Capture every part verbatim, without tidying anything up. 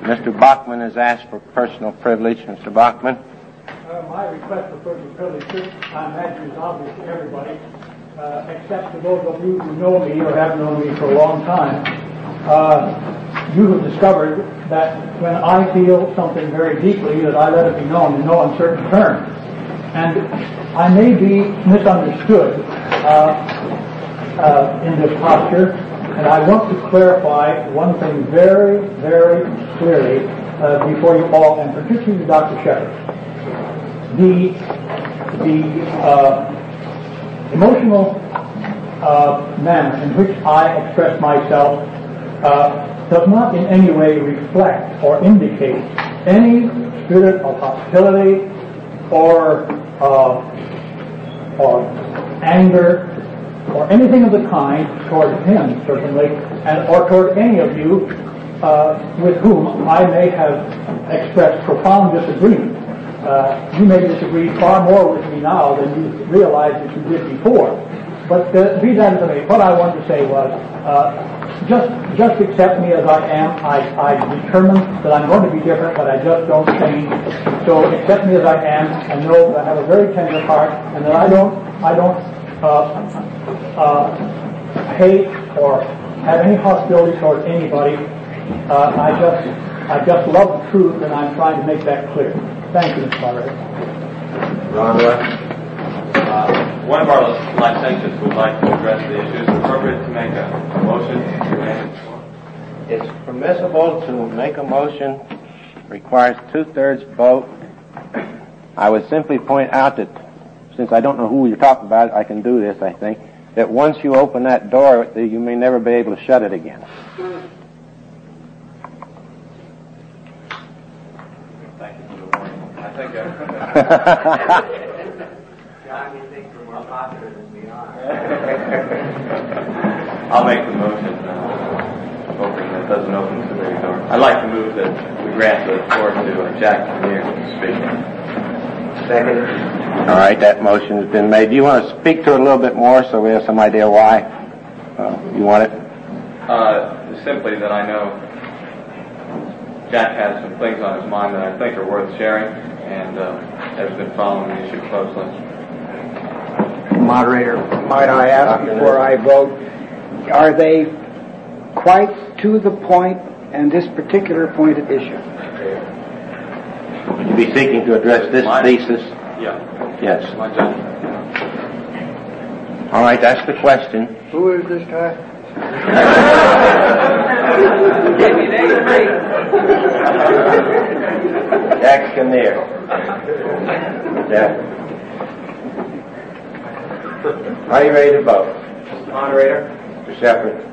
Mister Bachman has asked for personal privilege. Mister Bachman. Uh, my request for personal privilege, I imagine, is obvious to everybody, uh, except to those of you who know me or have known me for a long time. Uh, you have discovered that when I feel something very deeply, that I let it be known in no uncertain terms. And I may be misunderstood uh, uh, in this posture, and I want to clarify one thing very, very clearly uh, before you all, and particularly Doctor Shepherd. The, the uh, emotional uh, manner in which I express myself uh, does not in any way reflect or indicate any spirit of hostility or uh, or anger or anything of the kind toward him, certainly, and or toward any of you uh, with whom I may have expressed profound disagreement. Uh, you may disagree far more with me now than you realized that you did before. But uh, be that as it may, what I wanted to say was, uh, just just accept me as I am. I, I determined that I'm going to be different, but I just don't change. So accept me as I am, and know that I have a very tender heart, and that I don't I don't uh, uh, hate or have any hostility toward anybody. Uh, I just I just love the truth, and I'm trying to make that clear. Thank you, Mister Moderator. Ron West. Uh, one of our licentiates would like to address the issue. Is it appropriate to make a motion? It's permissible to make a motion, requires two-thirds vote. I would simply point out that, since I don't know who you're talking about, I can do this, I think, that once you open that door, you may never be able to shut it again. Thank you for the warning. I think I... John, you think we're more popular than we are. I'll make the motion, uh, hoping that doesn't open the very door. I'd like to move that we grant the floor to uh, Jack Kinnear to speak. Second. All right, that motion has been made. Do you want to speak to it a little bit more so we have some idea why uh, you want it? Uh, simply that I know Jack has some things on his mind that I think are worth sharing, and uh, has been following the issue closely. Moderator, might I ask before I vote, are they quite to the point and this particular point at issue? Would you be seeking to address this My, thesis? Yeah. Yes. My judgment. All right, that's the question. Who is this guy? Jack Kinnear. Yeah. Are you ready to vote? Moderator. Mister Shepherd.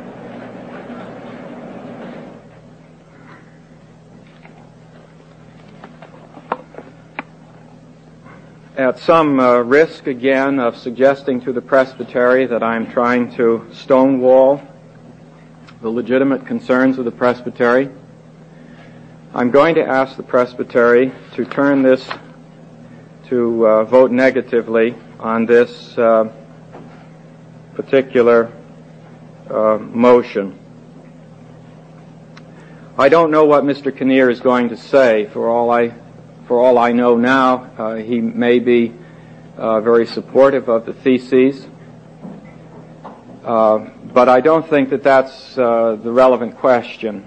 At some uh, risk, again, of suggesting to the Presbytery that I'm trying to stonewall the legitimate concerns of the Presbytery, I'm going to ask the Presbytery to turn this, to uh, vote negatively on this uh, particular uh, motion. I don't know what Mister Kinnear is going to say. For all I, for all I know now, uh, he may be uh, very supportive of the theses, uh, but I don't think that that's uh, the relevant question.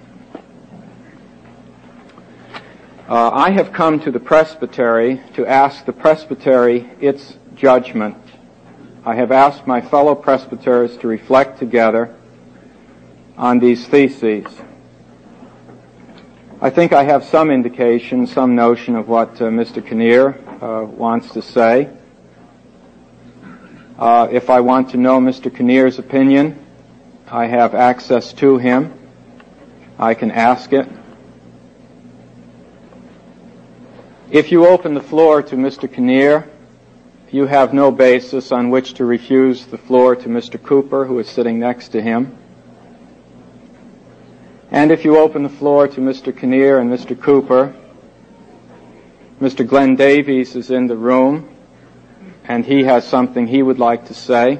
Uh, I have come to the Presbytery to ask the Presbytery its judgment. I have asked my fellow presbyters to reflect together on these theses. I think I have some indication, some notion of what uh, Mister Kinnear uh, wants to say. Uh, if I want to know Mister Kinnear's opinion, I have access to him. I can ask it. If you open the floor to Mister Kinnear, you have no basis on which to refuse the floor to Mister Cooper, who is sitting next to him. And if you open the floor to Mister Kinnear and Mister Cooper, Mister Glenn Davies is in the room, and he has something he would like to say.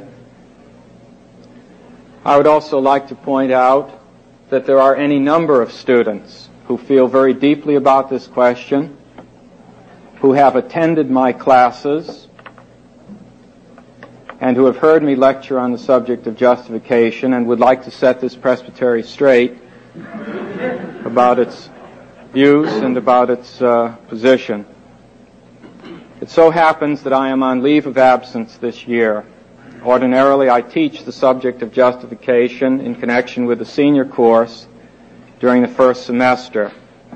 I would also like to point out that there are any number of students who feel very deeply about this question, who have attended my classes, and who have heard me lecture on the subject of justification and would like to set this presbytery straight about its views and about its uh, position. It so happens that I am on leave of absence this year. Ordinarily, I teach the subject of justification in connection with the senior course during the first semester.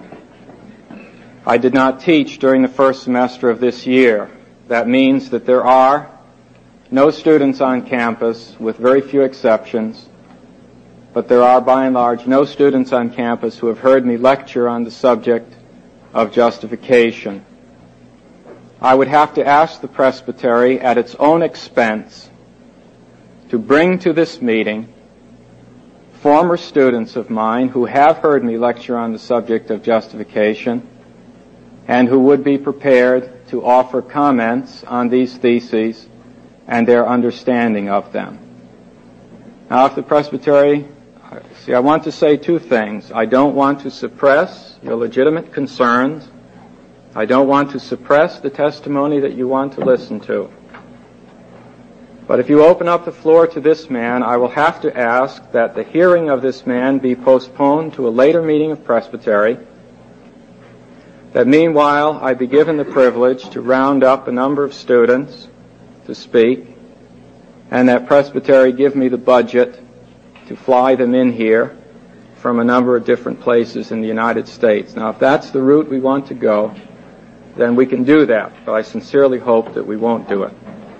I did not teach during the first semester of this year. That means that there are no students on campus, with very few exceptions, but there are, by and large, no students on campus who have heard me lecture on the subject of justification. I would have to ask the presbytery at its own expense to bring to this meeting former students of mine who have heard me lecture on the subject of justification and who would be prepared to offer comments on these theses and their understanding of them. Now, if the presbytery, see, I want to say two things. I don't want to suppress your legitimate concerns. I don't want to suppress the testimony that you want to listen to. But if you open up the floor to this man, I will have to ask that the hearing of this man be postponed to a later meeting of presbytery, that meanwhile I be given the privilege to round up a number of students to speak, and that presbytery give me the budget to fly them in here from a number of different places in the United States. Now, if that's the route we want to go, then we can do that, but I sincerely hope that we won't do it.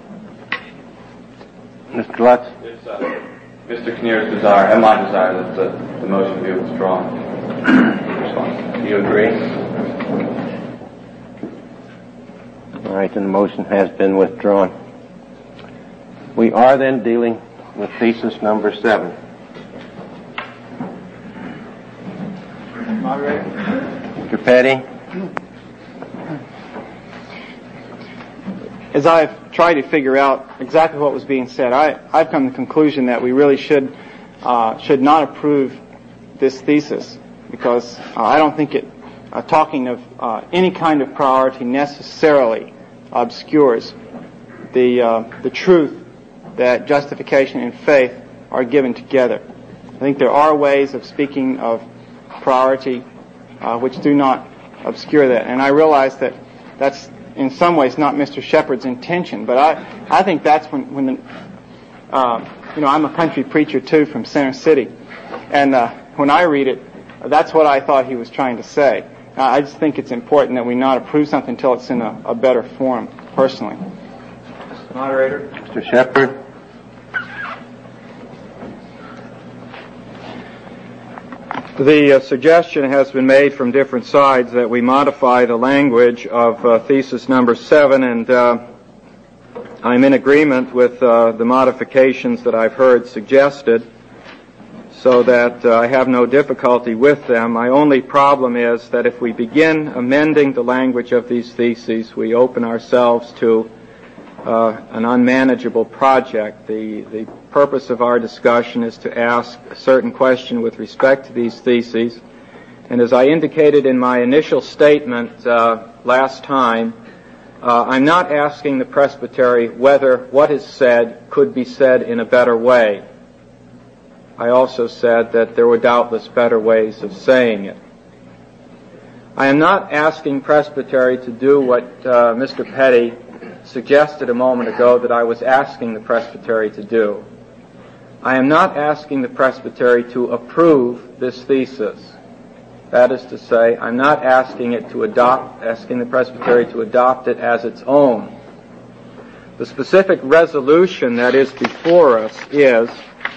Mister Lutz? It's uh, Mister Kinnear's desire and my desire that the, the motion be withdrawn. Do you agree? All right, then the motion has been withdrawn. We are then dealing with thesis number seven. Moderator. Mister Petty? As I've tried to figure out exactly what was being said, I, I've come to the conclusion that we really should uh, should not approve this thesis, because uh, I don't think it, uh, talking of uh, any kind of priority necessarily obscures the uh, the truth that justification and faith are given together. I think there are ways of speaking of priority uh, which do not obscure that, and I realize that that's in some ways not Mister Shepard's intention, but I, I think that's when, when the, uh, you know, I'm a country preacher too from Center City, and uh, when I read it, that's what I thought he was trying to say. Uh, I just think it's important that we not approve something until it's in a, a better form, personally. Mister Moderator? Mister Shepard? The uh, suggestion has been made from different sides that we modify the language of uh, thesis number seven, and uh, I'm in agreement with uh, the modifications that I've heard suggested, so that uh, I have no difficulty with them. My only problem is that if we begin amending the language of these theses, we open ourselves to uh, an unmanageable project. The, the purpose of our discussion is to ask a certain question with respect to these theses, and as I indicated in my initial statement uh, last time, uh, I'm not asking the presbytery whether what is said could be said in a better way. I also said that there were doubtless better ways of saying it. I am not asking presbytery to do what uh, Mister Petty suggested a moment ago that I was asking the presbytery to do. I am not asking the presbytery to approve this thesis. That is to say, I'm not asking it to adopt, asking the presbytery to adopt it as its own. The specific resolution that is before us is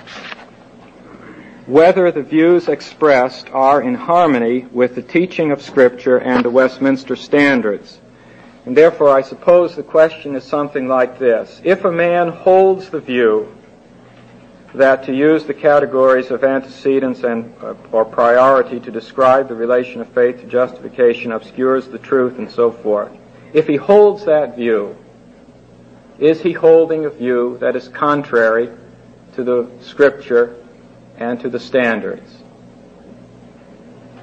whether the views expressed are in harmony with the teaching of Scripture and the Westminster Standards. And therefore, I suppose the question is something like this. If a man holds the view that to use the categories of antecedents and uh, or priority to describe the relation of faith to justification obscures the truth and so forth, if he holds that view, is he holding a view that is contrary to the Scripture and to the standards?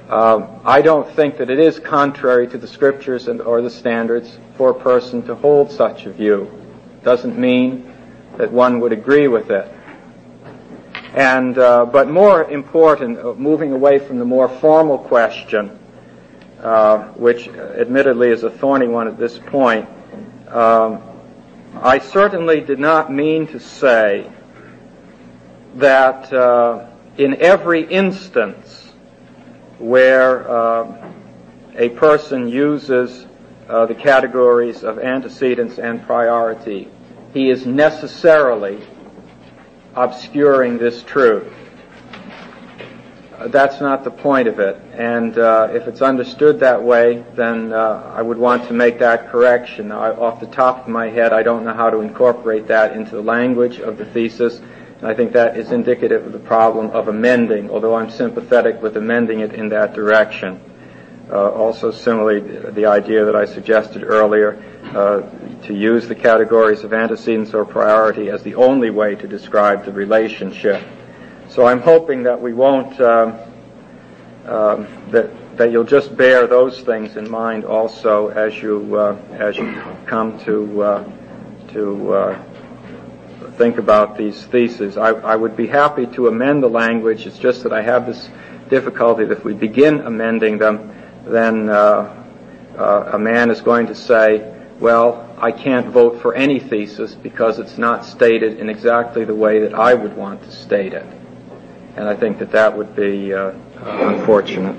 Uh, I don't think that it is contrary to the scriptures and, or the standards for a person to hold such a view. Doesn't mean that one would agree with it. And, uh, but more important, uh, moving away from the more formal question, uh, which admittedly is a thorny one at this point, um, I certainly did not mean to say that uh, in every instance where uh, a person uses uh, the categories of antecedents and priority, he is necessarily obscuring this truth. Uh, that's not the point of it. And uh, if it's understood that way, then uh, I would want to make that correction. I, off the top of my head, I don't know how to incorporate that into the language of the thesis, and I think that is indicative of the problem of amending, although I'm sympathetic with amending it in that direction. Uh, also, similarly, the, the idea that I suggested earlier, uh, to use the categories of antecedents or priority as the only way to describe the relationship. So I'm hoping that we won't, um, um, that that you'll just bear those things in mind also as you uh, as you come to uh, to uh, think about these theses. I, I would be happy to amend the language. It's just that I have this difficulty that if we begin amending them, then uh, uh, a man is going to say, well, I can't vote for any thesis because it's not stated in exactly the way that I would want to state it. And I think that that would be uh, unfortunate.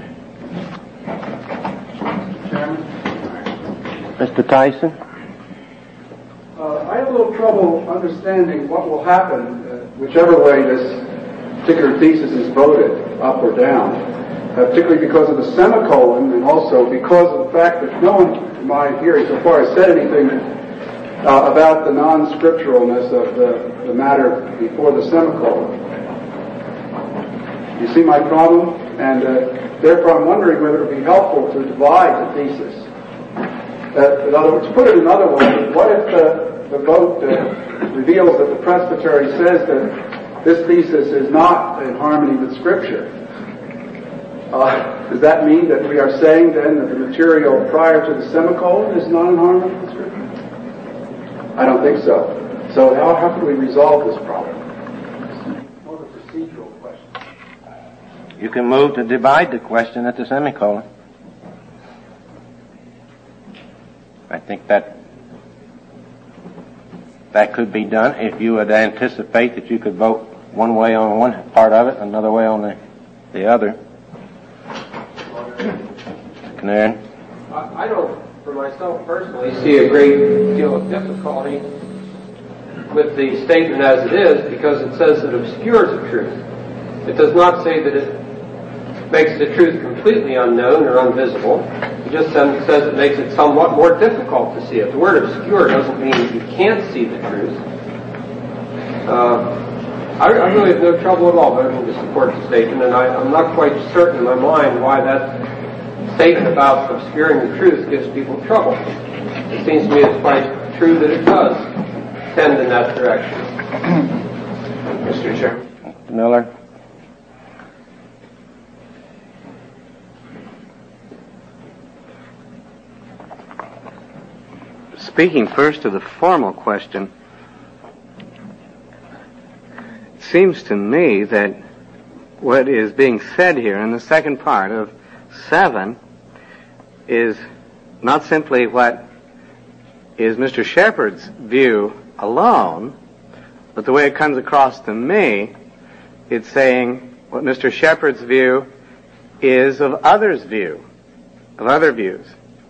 Mister Tyson? Uh, I have a little trouble understanding what will happen, uh, whichever way this particular thesis is voted, up or down, uh, particularly because of the semicolon and also because of the fact that no one in my hearing so far has said anything uh, about the non-scripturalness of the, the matter before the semicolon. You see my problem? And uh, therefore I'm wondering whether it would be helpful to divide the thesis. Uh, in other words, put it another way, what if the, the vote uh, reveals that the presbytery says that this thesis is not in harmony with Scripture? Uh, does that mean that we are saying then that the material prior to the semicolon is not in harmony with Scripture? I don't think so. So how, how can we resolve this problem? More of a procedural question. You can move to divide the question at the semicolon. I think that that could be done if you would anticipate that you could vote one way on one part of it, another way on the, the other. Canary? I don't, for myself personally, see a great deal of difficulty with the statement as it is because it says it obscures the truth. It does not say that it makes the truth completely unknown or invisible. It just says it makes it somewhat more difficult to see it. The word obscure doesn't mean you can't see the truth. Uh, I, I really have no trouble at all voting to support the statement, and I, I'm not quite certain in my mind why that statement about obscuring the truth gives people trouble. It seems to me it's quite true that it does tend in that direction. Mister Chairman. Mister Miller. Speaking first to the formal question, it seems to me that what is being said here in the second part of seven is not simply what is Mister Shepard's view alone, but the way it comes across to me, it's saying what Mister Shepard's view is of others' view, of other views.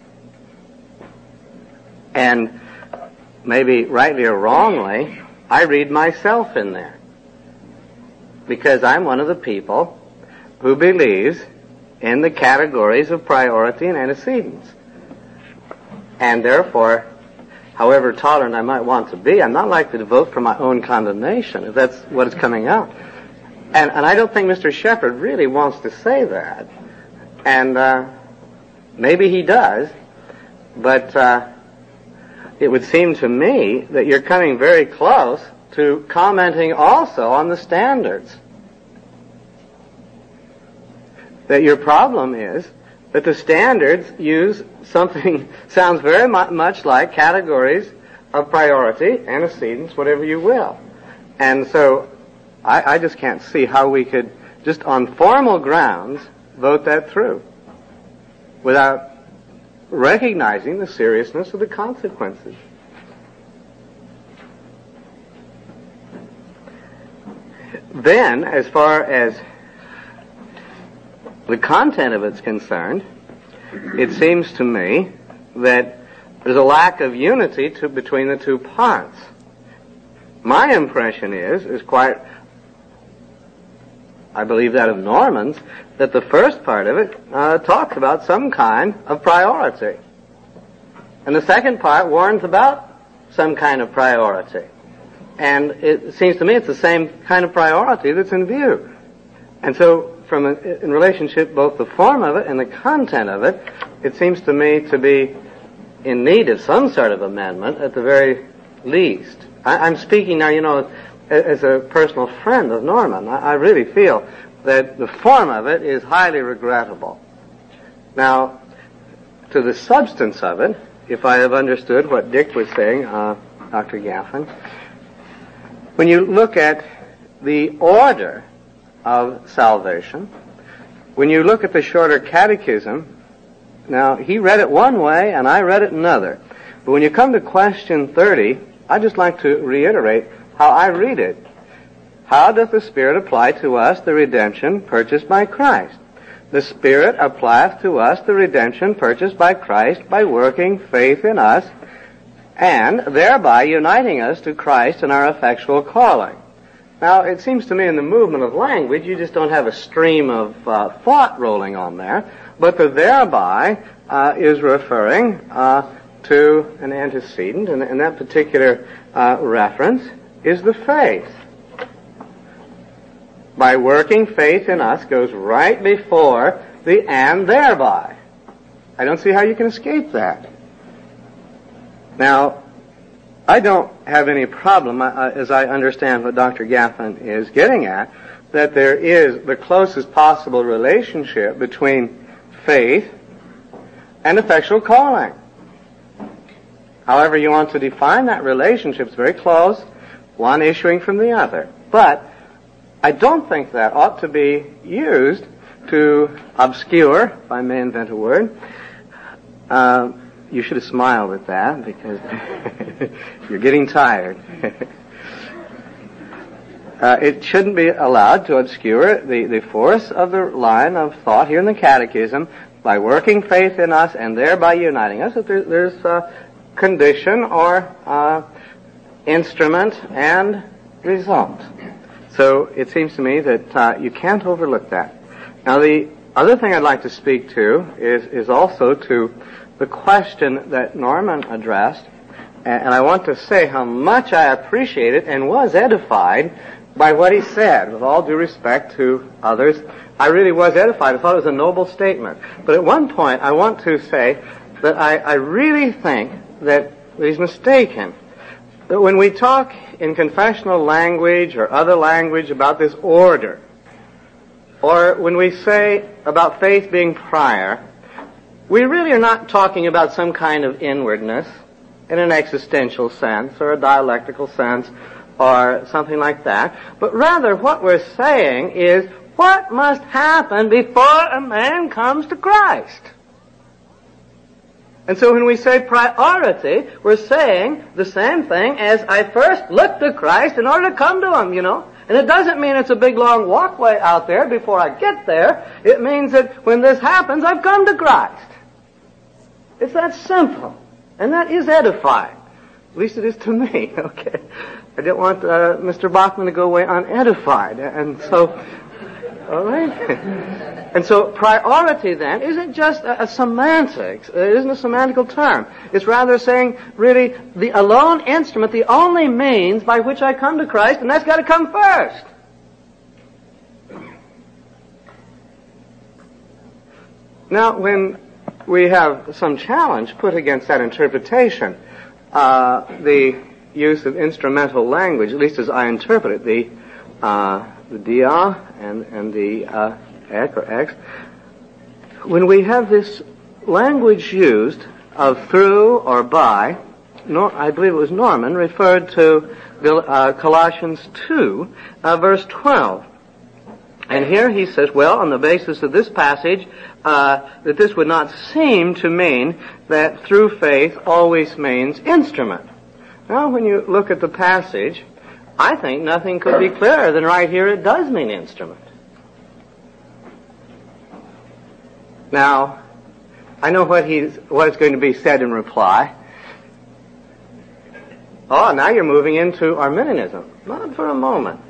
And maybe rightly or wrongly, I read myself in there. Because I'm one of the people who believes in the categories of priority and antecedents. And therefore, however tolerant I might want to be, I'm not likely to vote for my own condemnation, if that's what is coming out. And, and I don't think Mister Shepard really wants to say that. And uh, maybe he does, but uh, it would seem to me that you're coming very close to commenting also on the standards. that your problem is that the standards use something sounds very mu- much like categories of priority, antecedents, whatever you will. And so I, I just can't see how we could, just on formal grounds, vote that through without recognizing the seriousness of the consequences. Then, as far as the content of it's concerned, it seems to me that there's a lack of unity to, between the two parts. My impression is, is quite, I believe that of Norman's, that the first part of it uh, talks about some kind of priority. And the second part warns about some kind of priority. And it seems to me it's the same kind of priority that's in view. And so, from a, in relationship, both the form of it and the content of it, it seems to me to be in need of some sort of amendment at the very least. I, I'm speaking now, you know, as a personal friend of Norman. I, I really feel that the form of it is highly regrettable. Now, to the substance of it, if I have understood what Dick was saying, uh, Doctor Gaffin, when you look at the order of salvation, when you look at the shorter catechism, now he read it one way and I read it another. But when you come to question thirty, I'd just like to reiterate how I read it. How doth the Spirit apply to us the redemption purchased by Christ? The Spirit applieth to us the redemption purchased by Christ by working faith in us, and thereby uniting us to Christ in our effectual calling. Now, it seems to me in the movement of language, you just don't have a stream of uh, thought rolling on there, but the thereby uh, is referring uh, to an antecedent, and, and that particular uh, reference is the faith. By working faith in us goes right before the and thereby. I don't see how you can escape that. Now, I don't have any problem, uh, as I understand what Doctor Gaffin is getting at, that there is the closest possible relationship between faith and effectual calling. However you want to define that relationship, it's very close, one issuing from the other. But I don't think that ought to be used to obscure, if I may invent a word, uh, you should have smiled at that because you're getting tired. uh, it shouldn't be allowed to obscure the, the force of the line of thought here in the Catechism by working faith in us and thereby uniting us. That there, there's a condition or uh, instrument and result. So it seems to me that uh, you can't overlook that. Now the other thing I'd like to speak to is, is also to the question that Norman addressed, and I want to say how much I appreciated and was edified by what he said. With all due respect to others, I really was edified. I thought it was a noble statement. But at one point, I want to say that I, I really think that he's mistaken. That when we talk in confessional language or other language about this order, or when we say about faith being prior, we really are not talking about some kind of inwardness in an existential sense or a dialectical sense or something like that. But rather what we're saying is what must happen before a man comes to Christ. And so when we say priority, we're saying the same thing as I first look to Christ in order to come to Him, you know. And it doesn't mean it's a big long walkway out there before I get there. It means that when this happens, I've come to Christ. It's that simple. And that is edifying. At least it is to me, okay? I didn't want uh, Mister Bachman to go away unedified. And so, all right? And so priority then isn't just a, a semantics. It isn't a semantical term. It's rather saying, really, the alone instrument, the only means by which I come to Christ, and that's got to come first. Now, when we have some challenge put against that interpretation, uh, the use of instrumental language, at least as I interpret it, the uh, the dia and and the uh, ek or ex, when we have this language used of through or by, Nor, I believe it was Norman, referred to uh, Colossians two, uh, verse twelve. And here he says, well, on the basis of this passage, uh, that this would not seem to mean that through faith always means instrument. Now, when you look at the passage, I think nothing could be clearer than right here it does mean instrument. Now, I know what he's, what is going to be said in reply. Oh, now you're moving into Arminianism. Not for a moment.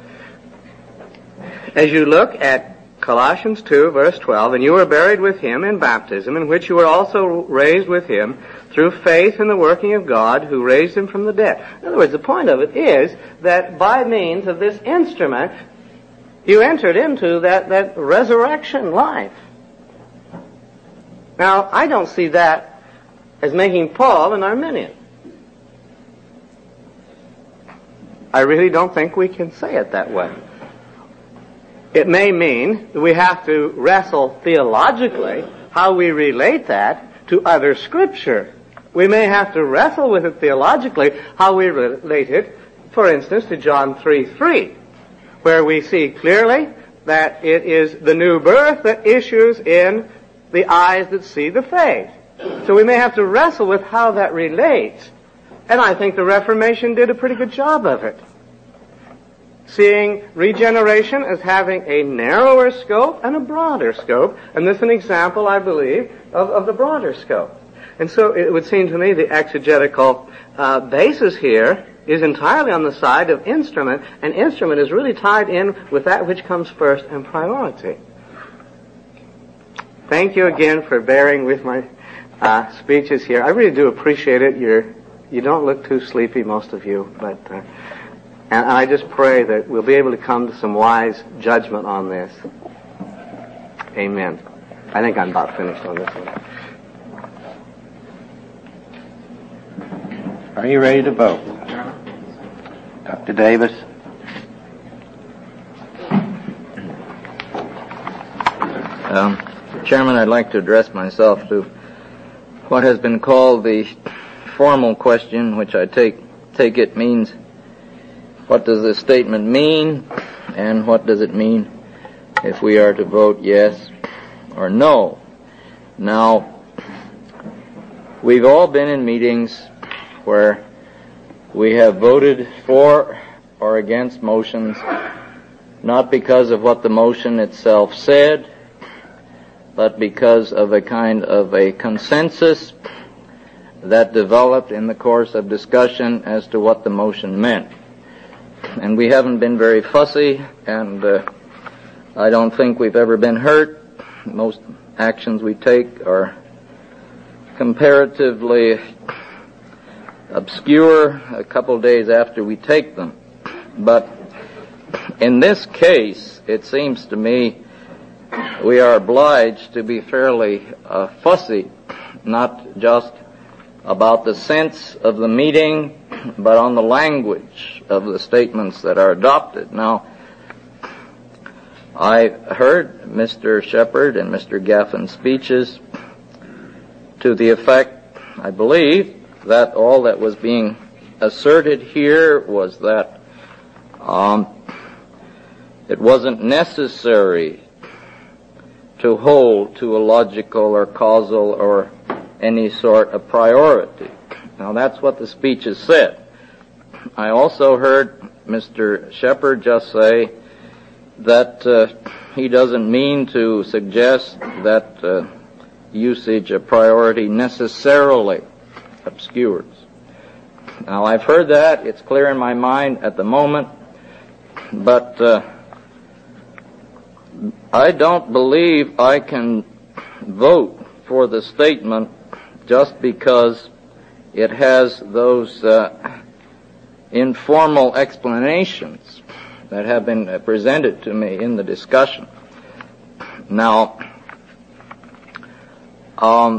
As you look at Colossians two, verse twelve, and you were buried with him in baptism, in which you were also raised with him through faith in the working of God who raised him from the dead. In other words, the point of it is that by means of this instrument, you entered into that, that resurrection life. Now, I don't see that as making Paul an Arminian. I really don't think we can say it that way. It may mean that we have to wrestle theologically how we relate that to other Scripture. We may have to wrestle with it theologically how we relate it, for instance, to John three three, where we see clearly that it is the new birth that issues in the eyes that see the faith. So we may have to wrestle with how that relates. And I think the Reformation did a pretty good job of it. Seeing regeneration as having a narrower scope and a broader scope. And this is an example, I believe, of, of the broader scope. And so it would seem to me the exegetical uh, basis here is entirely on the side of instrument, and instrument is really tied in with that which comes first in priority. Thank you again for bearing with my uh, speeches here. I really do appreciate it. You're, you don't look too sleepy, most of you, but uh, and I just pray that we'll be able to come to some wise judgment on this. Amen. I think I'm about finished on this one. Are you ready to vote? Doctor Davis? Um, Chairman, I'd like to address myself to what has been called the formal question, which I take take it means, what does this statement mean, and what does it mean if we are to vote yes or no? Now, we've all been in meetings where we have voted for or against motions, not because of what the motion itself said, but because of a kind of a consensus that developed in the course of discussion as to what the motion meant. And we haven't been very fussy, and uh, I don't think we've ever been hurt. Most actions we take are comparatively obscure a couple days after we take them. But in this case, it seems to me we are obliged to be fairly uh, fussy, not just about the sense of the meeting, but on the language of the statements that are adopted. Now, I heard Mister Shepard and Mister Gaffin's speeches to the effect, I believe, that all that was being asserted here was that um, it wasn't necessary to hold to a logical or causal or any sort of priority. Now, that's what the speeches said. I also heard Mister Shepard just say that uh, he doesn't mean to suggest that uh, usage of priority necessarily obscures. Now, I've heard that. It's clear in my mind at the moment, but uh, I don't believe I can vote for the statement just because it has those uh, informal explanations that have been presented to me in the discussion. Now, um,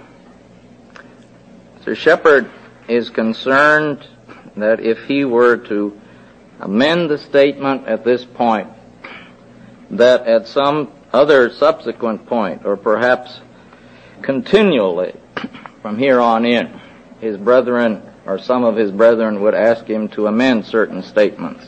Mister Shepard is concerned that if he were to amend the statement at this point, that at some other subsequent point, or perhaps continually from here on in, his brethren or some of his brethren would ask him to amend certain statements.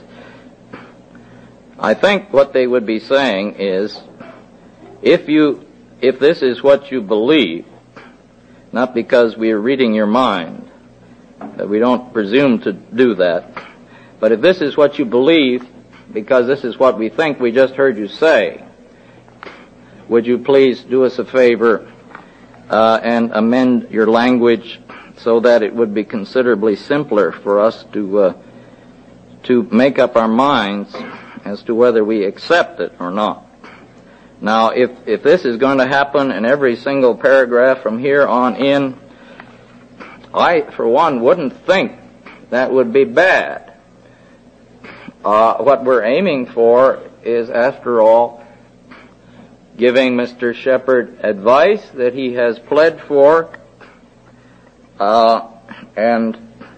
I think what they would be saying is, if you, if this is what you believe, not because we are reading your mind, that we don't presume to do that, but if this is what you believe, because this is what we think we just heard you say, would you please do us a favor uh, and amend your language so that it would be considerably simpler for us to uh, to make up our minds as to whether we accept it or not. Now, if if this is going to happen in every single paragraph from here on in, I, for one, wouldn't think that would be bad. Uh, what we're aiming for is, after all, giving Mister Shepherd advice that he has pled for, uh, and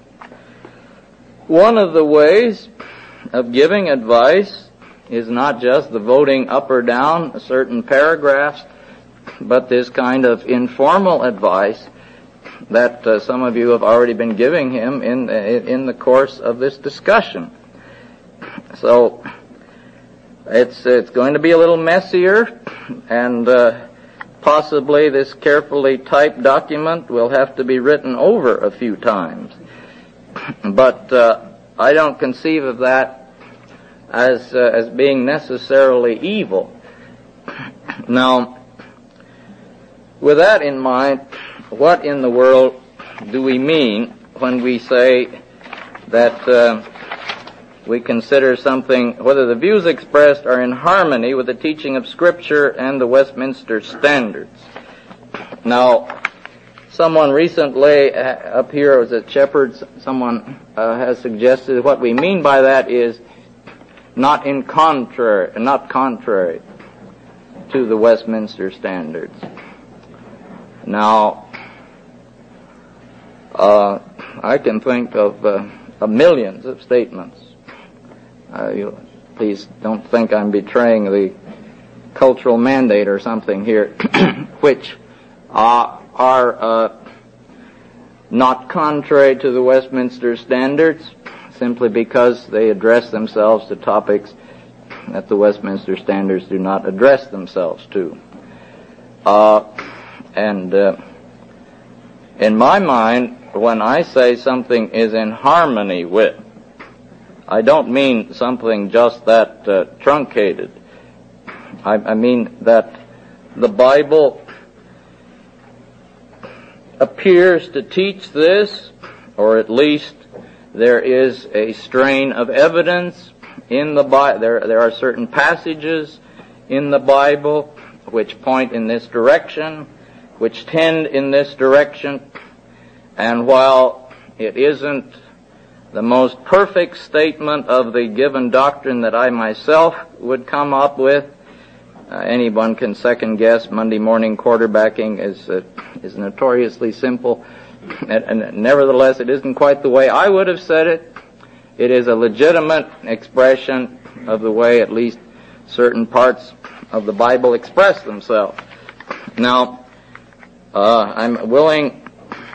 one of the ways of giving advice is not just the voting up or down certain paragraphs, but this kind of informal advice that uh, some of you have already been giving him in in the course of this discussion. So it's it's going to be a little messier, and uh, possibly this carefully typed document will have to be written over a few times. But uh, I don't conceive of that as uh, as being necessarily evil. Now, with that in mind, what in the world do we mean when we say that uh, we consider something, whether the views expressed are in harmony with the teaching of Scripture and the Westminster Standards? Now, someone recently uh, up here, was it Shepherd, someone uh, has suggested what we mean by that is not in contrary, not contrary to the Westminster Standards. Now, uh, I can think of, uh, of millions of statements. Uh, you, please don't think I'm betraying the cultural mandate or something here, which uh, are uh, not contrary to the Westminster Standards, simply because they address themselves to topics that the Westminster Standards do not address themselves to. Uh, and uh, in my mind, when I say something is in harmony with, I don't mean something just that uh, truncated. I, I mean that the Bible appears to teach this, or at least there is a strain of evidence in the Bible. There, there are certain passages in the Bible which point in this direction, which tend in this direction, and while it isn't the most perfect statement of the given doctrine that I myself would come up with, uh, anyone can second guess. Monday morning quarterbacking is uh, is notoriously simple, and, and nevertheless it isn't quite the way I would have said it. It is a legitimate expression of the way at least certain parts of the Bible express themselves. Now, uh, I'm willing,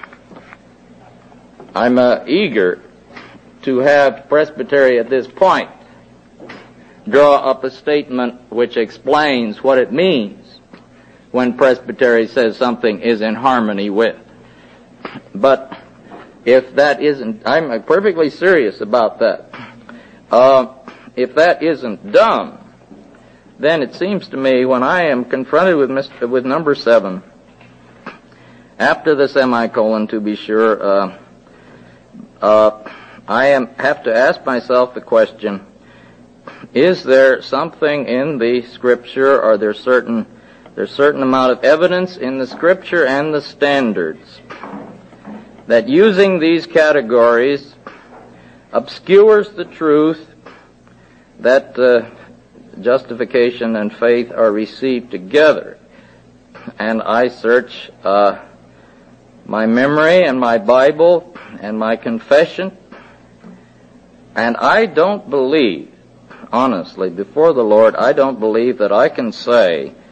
I'm uh, eager to have Presbytery at this point draw up a statement which explains what it means when Presbytery says something is in harmony with. But if that isn't, I'm perfectly serious about that. Uh, if that isn't done, then it seems to me when I am confronted with Mister with number seven, after the semicolon to be sure, uh, uh, I am, have to ask myself the question, is there something in the Scripture, or there certain, there's certain amount of evidence in the Scripture and the standards that using these categories obscures the truth that uh, justification and faith are received together? And I search uh, my memory and my Bible and my confession, and I don't believe, honestly, before the Lord, I don't believe that I can say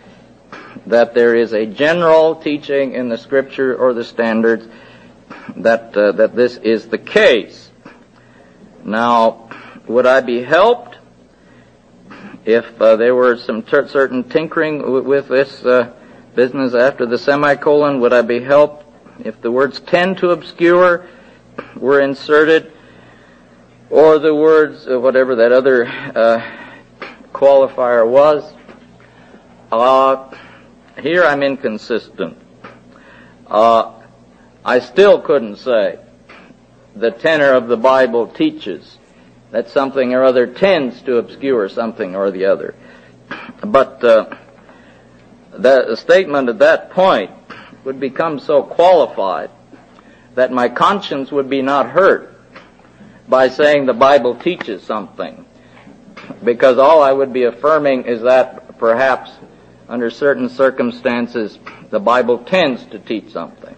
that there is a general teaching in the Scripture or the standards that uh, that this is the case. Now, would I be helped if uh, there were some ter- certain tinkering w- with this uh, business after the semicolon? Would I be helped if the words tend to obscure were inserted, or the words, uh, whatever that other uh, qualifier was? Uh, here I'm inconsistent. Uh, I still couldn't say the tenor of the Bible teaches that something or other tends to obscure something or the other. But uh, the statement at that point would become so qualified that my conscience would be not hurt by saying the Bible teaches something, because all I would be affirming is that perhaps under certain circumstances the Bible tends to teach something.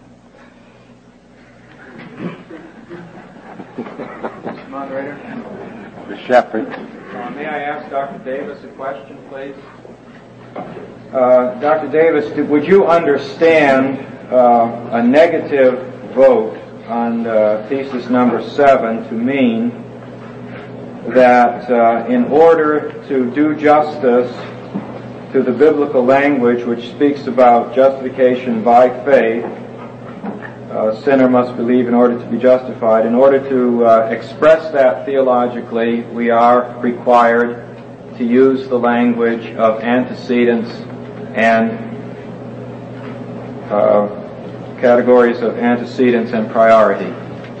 Moderator? Mister Shepherd. Uh, may I ask Doctor Davis a question, please? Uh, Doctor Davis, would you understand uh, a negative vote on uh, thesis number seven to mean that uh, in order to do justice to the biblical language which speaks about justification by faith, a sinner must believe in order to be justified. In order to uh, express that theologically, we are required to use the language of antecedents and uh, categories of antecedents and priority.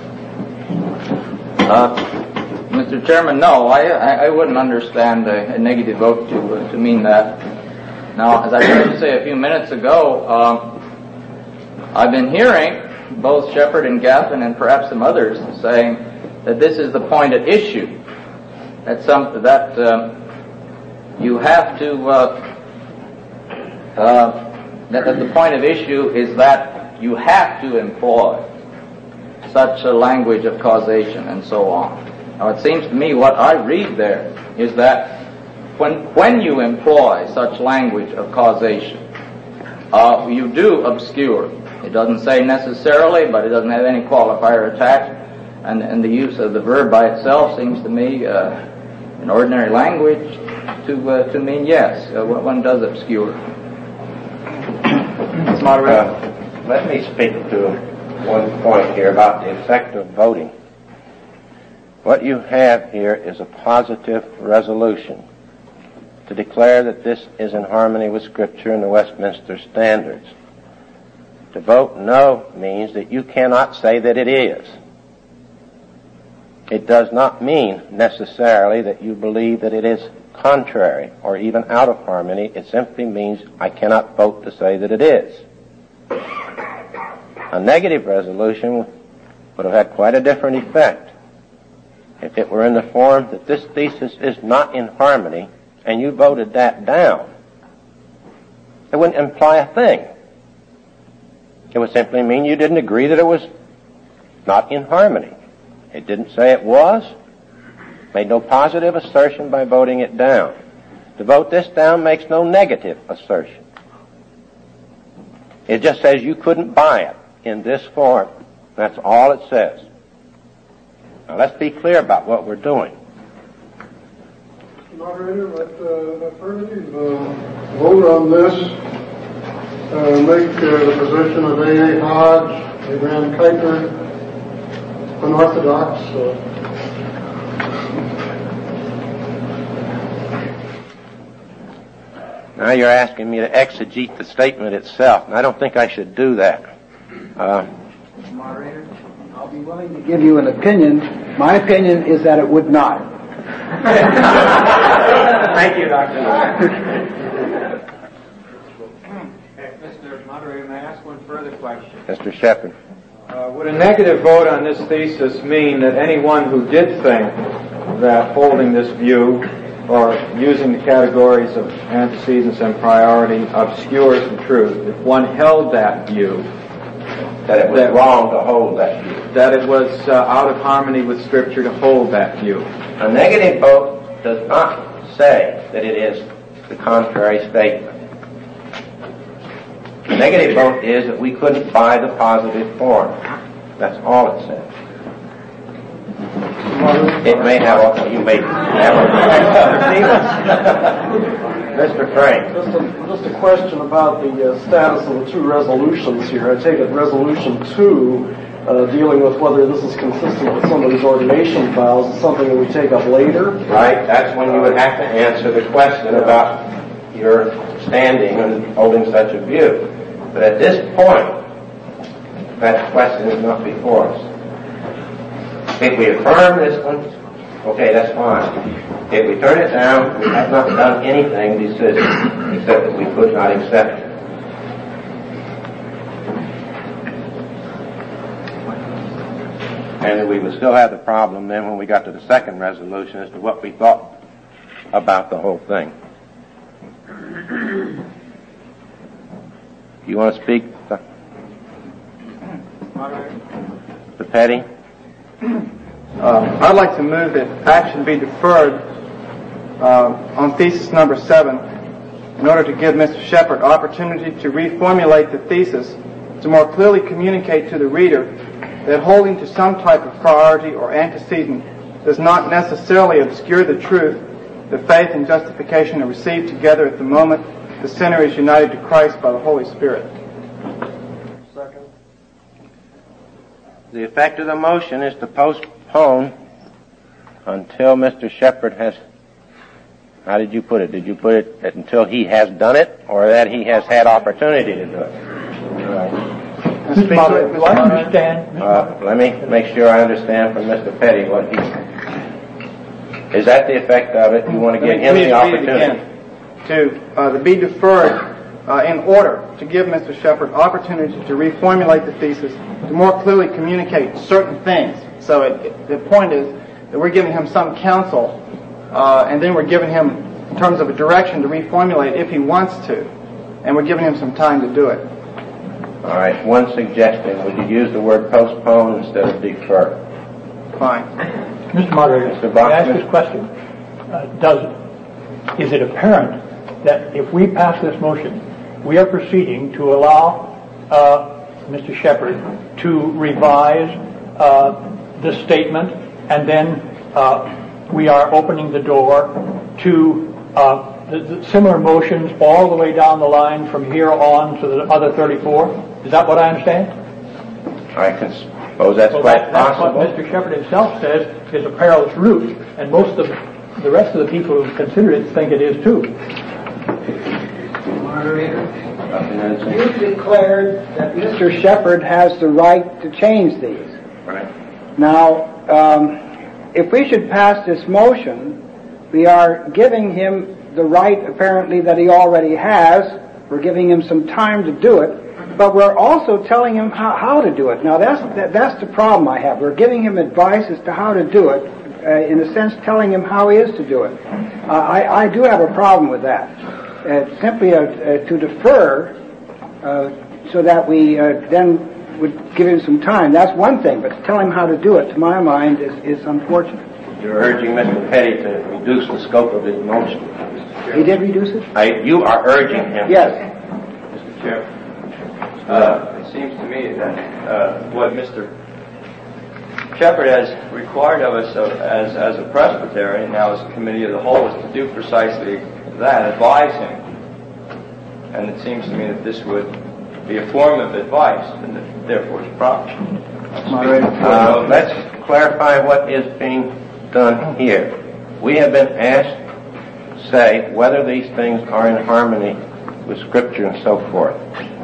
Uh, Mister Chairman, no, I, I, I wouldn't understand a, a negative vote to uh, to mean that. Now, as I tried to say a few minutes ago, um, I've been hearing both Shepherd and Gaffin and perhaps some others saying that this is the point at issue. That some that um, you have to uh, uh, that, that the point of issue is that you have to employ such a language of causation and so on. Now, it seems to me what I read there is that when when you employ such language of causation, uh, you do obscure. It doesn't say necessarily, but it doesn't have any qualifier attached, and, and the use of the verb by itself seems to me, uh, in ordinary language, to uh, to mean yes, uh, one does obscure. Uh, let me speak to one point here about the effect of voting. What you have here is a positive resolution to declare that this is in harmony with Scripture and the Westminster Standards. To vote no means that you cannot say that it is. It does not mean necessarily that you believe that it is contrary or even out of harmony. It simply means I cannot vote to say that it is. A negative resolution would have had quite a different effect if it were in the form that this thesis is not in harmony and you voted that down. It wouldn't imply a thing. It would simply mean you didn't agree that it was not in harmony. It didn't say it was, made no positive assertion by voting it down. To vote this down makes no negative assertion. It just says you couldn't buy it in this form. That's all it says. Now let's be clear about what we're doing. Moderator, let uh, affirmative uh, vote on this. Uh, make uh, the position of A A. Hodge, A. Van Kuyper, unorthodox. Uh, now you're asking me to exegete the statement itself, and I don't think I should do that. Uh, Moderator, I'll be willing to give you an opinion. My opinion is that it would not. Thank you, Doctor Mister Moderator, may I ask one further question? Mister Shepherd. Uh, would a negative vote on this thesis mean that anyone who did think that holding this view or using the categories of antecedents and priority obscures the truth, if one held that view, that it was that, wrong to hold that view, that it was uh, out of harmony with Scripture to hold that view? A negative vote does not say that it is the contrary statement. The negative vote is that we couldn't buy the positive form. That's all it says. It may have, also, you may have other feelings. Mister Frank. Just a, just a question about the uh, status of the two resolutions here. I take it Resolution two, uh, dealing with whether this is consistent with somebody's ordination vows, is something that we take up later. Right, that's when you would have to answer the question about your standing and holding such a view. But at this point, that question is not before us. If we affirm this one, okay, that's fine. If we turn it down, we have not done anything decisive except that we could not accept it. And we would still have the problem then when we got to the second resolution as to what we thought about the whole thing. You want to speak, Mister Petty? Uh, I'd like to move that action be deferred uh, on thesis number seven in order to give Mister Shepard opportunity to reformulate the thesis to more clearly communicate to the reader that holding to some type of priority or antecedent does not necessarily obscure the truth that faith and justification are received together at the moment the sinner is united to Christ by the Holy Spirit. Second. The effect of the motion is to postpone until Mister Shepard has, how did you put it? Did you put it that until he has done it, or that he has had opportunity to do it? Right. Mister Moderator, do I understand? Uh, let me make sure I understand from Mister Petty what he, is that the effect of it? You want to give him the opportunity? To uh, to be deferred uh, in order to give Mister Shepard opportunity to reformulate the thesis, to more clearly communicate certain things. So it, it, the point is that we're giving him some counsel, uh, and then we're giving him, in terms of a direction, to reformulate if he wants to, and we're giving him some time to do it. All right. One suggestion: would you use the word postpone instead of defer? Fine. Mister Moderator, Mister may I ask this question? Uh, does is it apparent that if we pass this motion, we are proceeding to allow uh, Mister Shepard to revise uh, the statement, and then uh, we are opening the door to uh, the, the similar motions all the way down the line from here on to the other thirty-four? Is that what I understand? I can suppose that's well, quite that, that's possible. what Mister Shepard himself says is a perilous route, and most of the rest of the people who consider it think it is too. Moderator, you declared that Mister Shepard has the right to change these. Right. Now, um, if we should pass this motion, we are giving him the right, apparently, that he already has. We're giving him some time to do it, but we're also telling him how, how to do it. Now, that's that, that's the problem I have. We're giving him advice as to how to do it, uh, in a sense, telling him how he is to do it. Uh, I, I do have a problem with that. Uh, simply uh, uh, to defer uh, so that we uh, then would give him some time. That's one thing, but to tell him how to do it, to my mind, is, is unfortunate. You're urging Mister Petty to reduce the scope of his motion. He did reduce it? I, you are urging him. Yes. Mister Chair, uh, it seems to me that uh, what Mister Shepard has required of us uh, as, as a presbytery, and now as a committee of the whole, is to do precisely that, advise him. And it seems to me that this would be a form of advice, and that therefore is proper. Uh, let's clarify what is being done here. We have been asked to say whether these things are in harmony with Scripture and so forth.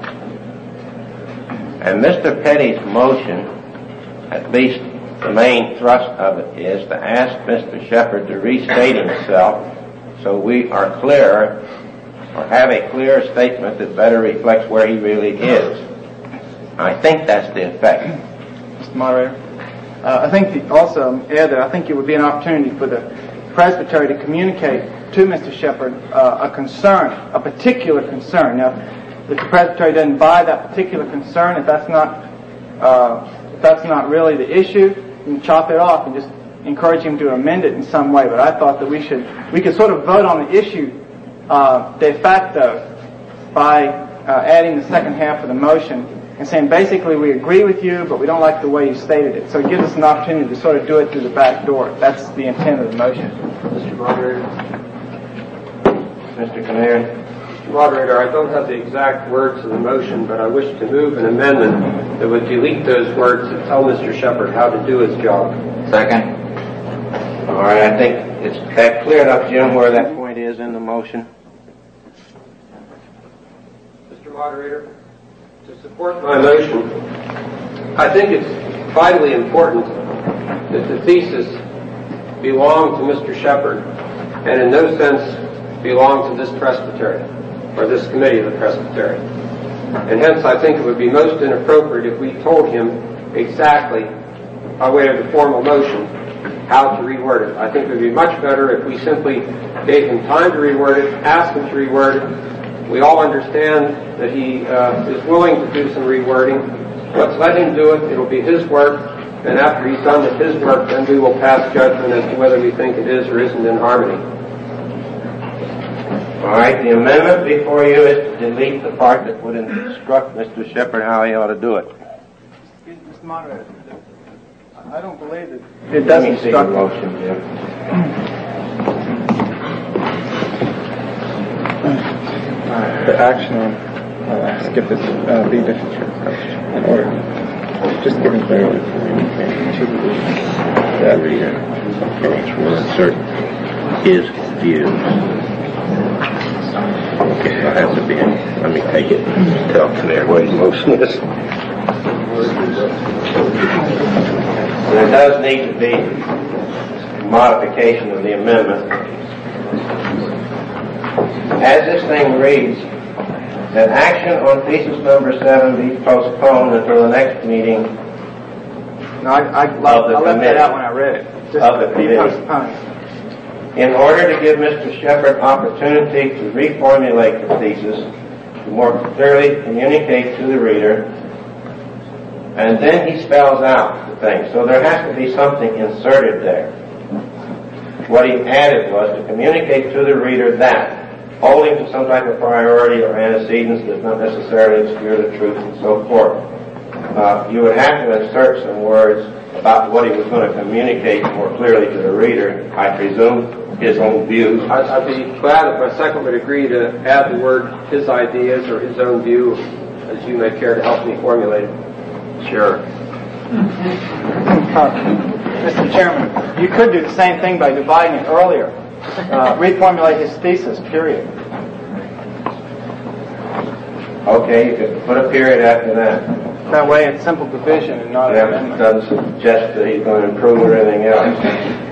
And Mister Petty's motion, at least the main thrust of it, is to ask Mister Shepard to restate himself so we are clear, or have a clear statement that better reflects where he really is. I think that's the effect. Mister Moderator, uh, I think the, also, add that I think it would be an opportunity for the presbytery to communicate to Mister Shepard uh, a concern, a particular concern. Now, if the presbytery doesn't buy that particular concern, if that's not uh, if that's not really the issue, you can chop it off and just encourage him to amend it in some way. But I thought that we should we could sort of vote on the issue uh, de facto by uh, adding the second half of the motion and saying basically we agree with you, but we don't like the way you stated it. So it gives us an opportunity to sort of do it through the back door. That's the intent of the motion. Mister Moderator. Mister Canary. Mister Moderator, I don't have the exact words of the motion, but I wish to move an amendment that would delete those words and tell Mister Shepard how to do his job. Second. All right, I think it's that cleared up, Jim, where that point is in the motion. Mister Moderator, to support my motion, I think it's vitally important that the thesis belong to Mister Shepard and in no sense belong to this presbytery or this committee of the presbytery. And hence I think it would be most inappropriate if we told him exactly, by way of the formal motion, how to reword it. I think it would be much better if we simply gave him time to reword it, asked him to reword it. We all understand that he uh, is willing to do some rewording. Let's let him do it. It'll be his work. And after he's done with his work, then we will pass judgment as to whether we think it is or isn't in harmony. All right, the amendment before you is to delete the part that would instruct Mister Shepard how he ought to do it. Mister Moderator, I don't believe it. It doesn't instruct. The motion, Jim. The action on, uh, skip this, uh, the literature question. Or just giving clarity to that reader. Will insert his views. Okay, I have to be. Let me take it and tell Canary what his motion is. There does need to be a modification of the amendment. As this thing reads, that action on thesis number seven be postponed until the next meeting. No, I, I, I, I left that out when I read it. Just of the be committee. postponed. In order to give Mister Shepard opportunity to reformulate the thesis, to more clearly communicate to the reader, and then he spells out the thing. So there has to be something inserted there. What he added was to communicate to the reader that holding to some type of priority or antecedents does not necessarily obscure the truth and so forth. Uh, you would have to insert some words about what he was going to communicate more clearly to the reader, I presume, his own views. I'd, I'd be glad if my second would agree to add the word his ideas or his own view, as you may care to help me formulate it. Sure. Uh, Mister Chairman, you could do the same thing by dividing it earlier. Uh, reformulate his thesis, period. Okay, you could put a period after that. That way it's simple division and not That an amendment. doesn't suggest that he's going to improve or anything else.